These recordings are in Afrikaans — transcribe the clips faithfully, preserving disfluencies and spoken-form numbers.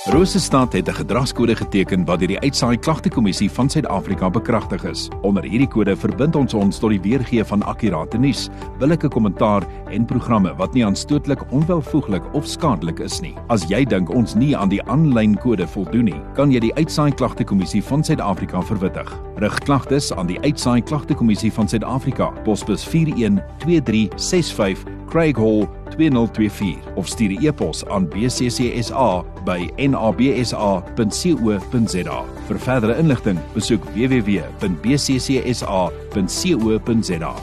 Rosestad het 'n gedragskode geteken wat deur die Uitsaai Klagtekommissie van Suid-Afrika bekragtig is. Onder hierdie kode verbind ons ons tot die weergee van akkurate nuus, billike kommentaar en programme wat nie aanstootlik, onwelvoeglik of skadelik is nie. As jy dink ons nie aan die aanlyn kode voldoen nie, kan jy die Uitsaai Klagtekommissie van Suid-Afrika verwittig. Rig klagtes aan die Uitsaai Klagtekommissie van Suid-Afrika, posbus vier een twee drie ses vyf, Craig Hall twee nul twee vier of stuur 'n e-pos aan b c c s a by n a b s a punt co punt z a. Vir verdere inligting, besoek w w w punt b c c s a punt co punt z a.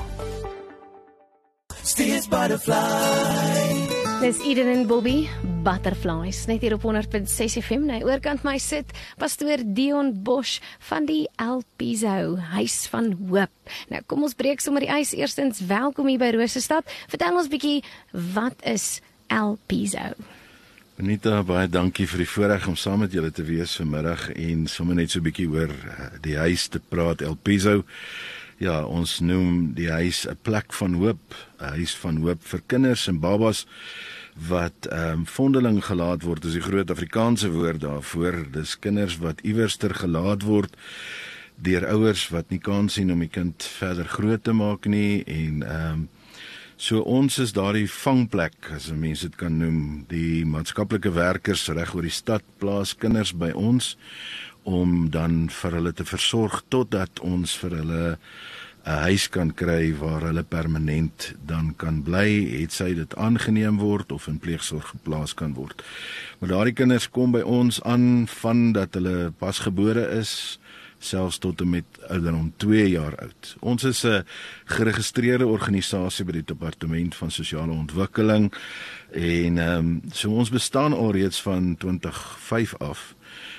Dis Eden en Bobby, Butterflies, net hier op honderd punt ses F M. Nou, oorkant my sit pastoor Dion Bosch van die El Piso, Huis van Hoop. Nou, kom ons breek sommer die ys. Eerstens, welkom hier by Rosestad. Vertel ons bietjie, wat is El Piso? Anita, baie dankie vir die voorreg om saam met julle te wees vanmiddag en sommer net so 'n bietjie oor die huis te praat, El Piso. Ja, ons noem die huis 'n plek van hoop, 'n huis van hoop vir kinders en babas wat ehm um, vondeling gelaat word, is die groot Afrikaanse woord daarvoor. Dis kinders wat iewerster gelaat word deur ouers wat nie kans sien om die kind verder groot te maak nie en ehm um, so ons is daardie vangplek, as mense dit kan noem. Die maatskaplike werkers reg oor die stad plaas kinders by ons om dan vir hulle te versorg totdat ons vir hulle 'n huis kan kry waar hulle permanent dan kan bly, het sy dit aangeneem word of in pleegsorg geplaas kan word. Maar daardie kinders kom by ons aan van dat hulle pasgebore is, selfs tot en met ouderdom twee jaar oud. Ons is 'n geregistreerde organisasie by die Departement van Sosiale Ontwikkeling en um, so ons bestaan alreeds van twintig vyf af.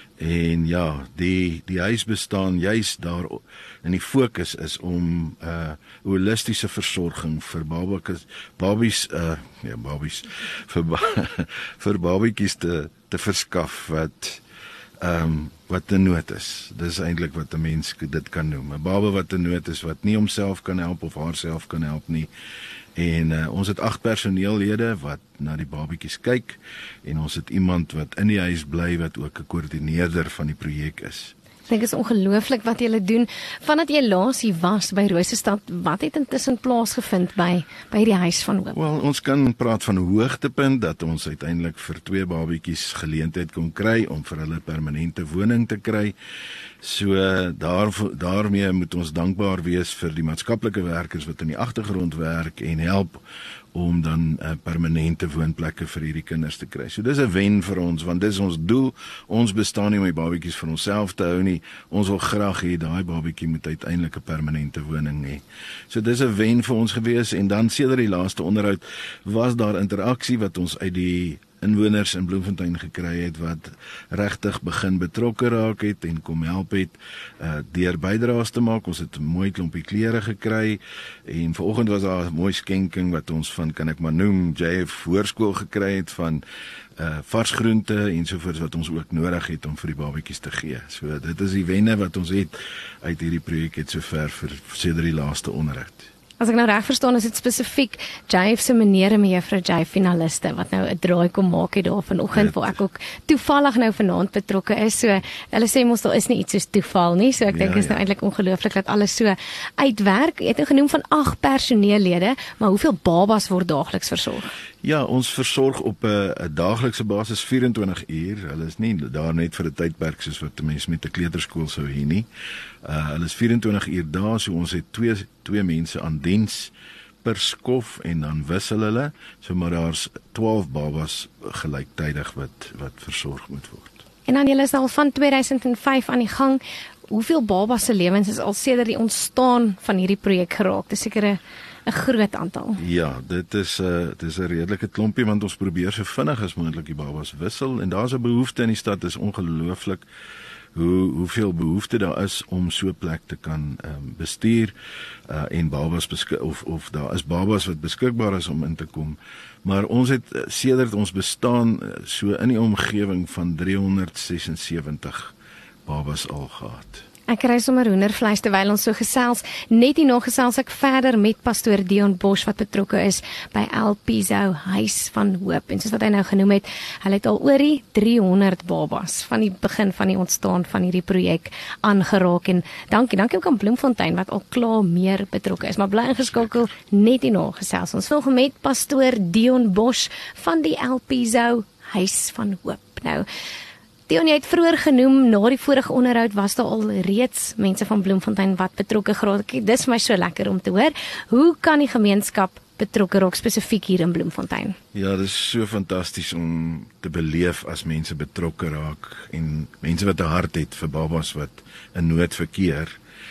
En ja, die die huis bestaan juist daar en die fokus is om uh holistiese versorging vir babatjies, babies uh ja, babies vir ba, vir babatjies te te verskaf wat ehm um, wat in nood is. Dis eintlik wat 'n mens dit kan noem. 'n Baba wat in nood is, wat nie homself kan help of haarself kan help nie. En uh, ons het agt personeellede wat na die babatjies kyk en ons het iemand wat in die huis bly wat ook 'n koördineerder van die projek is. Ek dink is ongelooflik wat julle doen. Vandat jy laas hier was by Rosestad, wat het intussen plaasgevind by by die Huis van Hoop? Wel, ons kan praat van 'n hoogtepunt dat ons uiteindelik vir twee babatjies geleentheid kon kry om vir hulle permanente woning te kry. So daar daarmee moet ons dankbaar wees vir die maatskaplike werkers wat in die agtergrond werk en help om dan uh, permanente woonplekke vir hierdie kinders te kry. So dis 'n wen vir ons, want dis ons doel. Ons bestaan nie om die babatjies vir onsself te hou nie. Ons wil graag hê daai babatjie moet uiteindelik 'n permanente woning hê. So dis 'n wen vir ons gewees en dan sedert die laaste onderhoud was daar interaksie wat ons uit die inwoners in Bloemfontein gekry het wat regtig begin betrokke raak het en kom help het uh, deur bydraes te maak. Ons het 'n mooi klompie klere gekry en vanoggend was daar 'n mooi skenking wat ons van, kan ek maar noem, J F Hoërskool gekry het van uh, varsgroente en sovoorts wat ons ook nodig het om vir die babatjies te gee. So dit is die wenne wat ons het uit hierdie projek het sover vir sedert die laaste onderhoud. As ek nou reg verstaan, is dit spesifiek J F se meneer en mevrou J F finaliste wat nou 'n draai kom maak het daar vanoggend, waar ek ook toevallig nou vanaand betrokke is. So hulle sê mos daar is nie iets soos toeval nie. So ek dink ja, is nou ja. eintlik ongelooflik dat alles so uitwerk. Jy het nou genoem van agt personeellede, maar hoeveel babas word daagliks versorg? Ja, ons versorg op 'n daaglikse basis vyf en twintig uur. Hulle is nie daar net vir 'n tydperk soos wat 'n mens met 'n kleuterskool sou hê nie. Uh hulle is vyf en twintig uur daar, so ons het twee twee mense aan diens per skof en dan wissel hulle. So maar daar's twaalf babas gelyktydig wat wat versorg moet word. En dan julle is al van twee duisend vyf aan die gang. Hoeveel babas se lewens is al sedert die ontstaan van hierdie projek geraak? Dis seker 'n 'n groot aantal. Ja, dit is 'n uh, dit is 'n redelike klompie want ons probeer so vinnig as moontlik die babas wissel en daar's 'n behoefte in die stad, is ongelooflik hoe hoeveel behoefte daar is om so 'n plek te kan um, bestuur uh, en babas beskik of of daar is babas wat beskikbaar is om in te kom. Maar ons het sedert ons bestaan so in die omgewing van driehonderd sesensewentig babas al gehad. Ek kry sommer hoendervleis terwyl ons so gesels. Net hierna gesels ek verder met pastoor Dion Bosch wat betrokke is by El Piso Huis van Hoop. En soos wat hy nou genoem het, hulle het al oor die driehonderd babas van die begin van die ontstaan van hierdie projek aangeraak. En dankie, dankie ook aan Bloemfontein wat al klaar meer betrokke is. Maar bly ingeskakel, net hierna gesels ons volg met pastoor Dion Bosch van die El Piso Huis van Hoop. Nou, Dion, jy het vroeër genoem, na die vorige onderhoud was daar al reeds mense van Bloemfontein wat betrokke geraak het. Dis my so lekker om te hoor. Hoe kan die gemeenskap betrokke raak spesifiek hier in Bloemfontein? Ja, dit is so fantasties om te beleef as mense betrokke raak en mense wat 'n hart het vir babas wat in nood verkeer.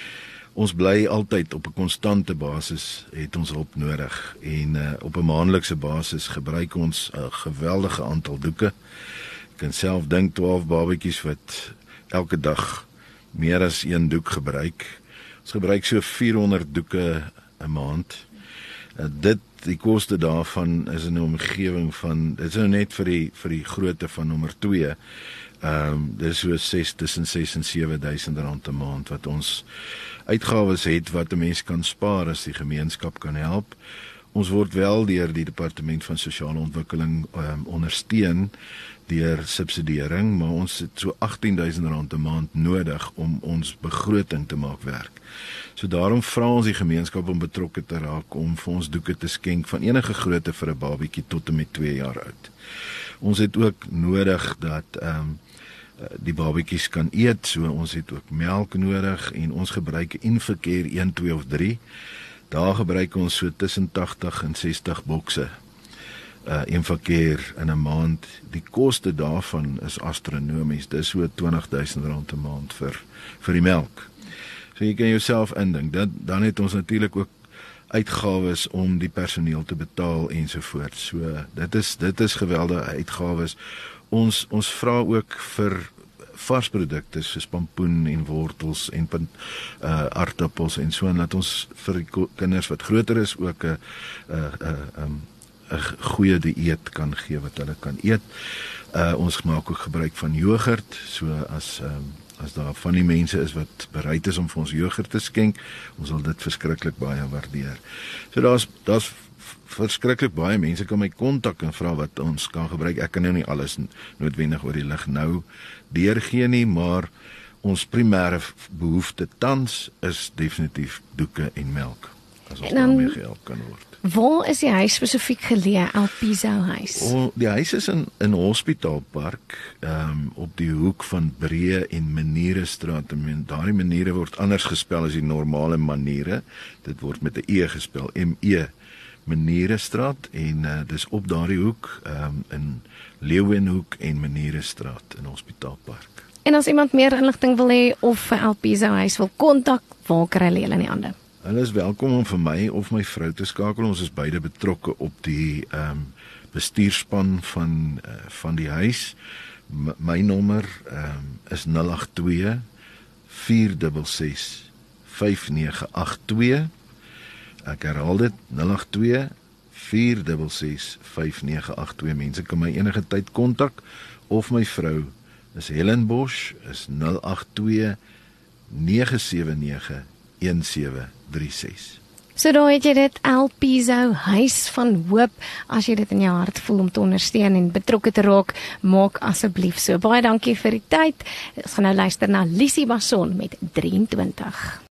Ons bly altyd op 'n konstante basis het ons hulp nodig en uh, op 'n maandelikse basis gebruik ons 'n geweldige aantal doeke. Ek kan self dink twaalf babatjies wat elke dag meer as een doek gebruik. Ons gebruik so vierhonderd doeke 'n maand. Uh, dit die koste daarvan is in 'n omgewing van dit is nou net vir die vir die grootte van nommer twee. Ehm um, dis so ses tussen ses en sewe duisend rand 'n maand wat ons uitgawes het wat 'n mens kan spaar as die gemeenskap kan help. Ons word wel deur die Departement van Sosiale Ontwikkeling um, ondersteun deur subsidiering, maar ons het so agttien duisend rand 'n maand nodig om ons begroting te maak werk. So daarom vra ons die gemeenskap om betrokke te raak om vir ons doeke te skenk van enige grootte vir 'n babietjie tot en met twee jaar oud. Ons het ook nodig dat ehm um, die babatjies kan eet, so ons het ook melk nodig en ons gebruik Invacare een, twee of drie. Daar gebruik ons so tussen tagtig en sestig bokse uh, Invacare in 'n maand. Die koste daarvan is astronomies, dis so twintig duisend rand 'n maand vir, vir die melk. So jy kan jouself indink, dat, dan het ons natuurlik ook uitgawes om die personeel te betaal ensovoorts. So dit is dit is geweldige uitgawes. Ons ons vra ook vir varsprodukte soos pampoen en wortels en uh, aardappels en so en laat ons vir die kinders wat groter is ook 'n 'n 'n 'n goeie dieet kan gee wat hulle kan eet. Uh, ons maak ook gebruik van jogurt, so as um, as daar van die mense is wat bereid is om vir ons jogurt te skenk, ons sal dit verskriklik baie waardeer. So daar's daar's verskriklik baie mense kan my kontak en vra wat ons kan gebruik. Ek kan nou nie alles noodwendig oor die lig nou deurgee nie, maar ons primêre behoefte tans is definitief doeke en melk, as ons daarmee gehelp kan word. Waar is die huis spesifiek geleë, El Piso Huis? O, die huis is in in Hospitaalpark, um, op die hoek van Breë en Maniere Straat. En daardie maniere word anders gespel as die normale maniere. Dit word met 'n E gespel, M E Maniere Straat, en uh, dis op daardie hoek um, in Leeuwenhoek en Maniere Straat in Hospitaalpark. En as iemand meer inligting wil hê of vir El Piso Huis wil kontak, waar kry hulle julle in die hande? Hulle is welkom om vir my of my vrou te skakel. Ons is beide betrokke op die um, bestuurspan van uh, van die huis. M my nommer um, is nul agt twee, vier ses ses, vyf nege agt twee. Ek herhaal dit, nul agt twee, vier ses ses, vyf nege agt twee. Mense kan my enige tyd kontak, of my vrou is Helen Bosch, is nul agt twee, nege sewe nege, een sewe drie ses. So daar het jy dit, El Piso Huis van Hoop. As jy dit in jou hart voel om te ondersteun en betrokke te raak, maak asseblief so. Baie dankie vir die tyd. Ons gaan nou luister na Lisie Basson met drieëntwintig.